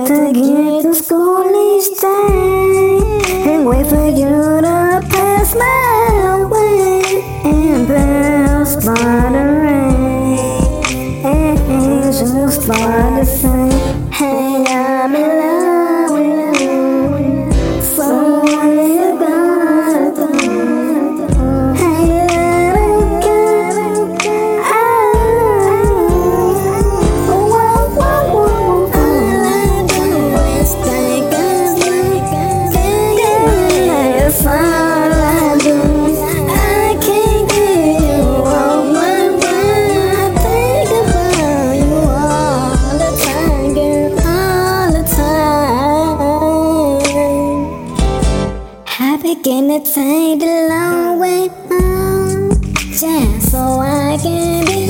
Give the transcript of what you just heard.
wait to get to school each day, and wait for you to pass my way, and bells by the rain, and angels fly to say, hey, I'm in love with you. Someone you got to hey, let it go. All I do is think of you. That's all I do. I can't get you off my mind. I think about you all the time, girl, all the time. I begin to take the long way home, just so I can be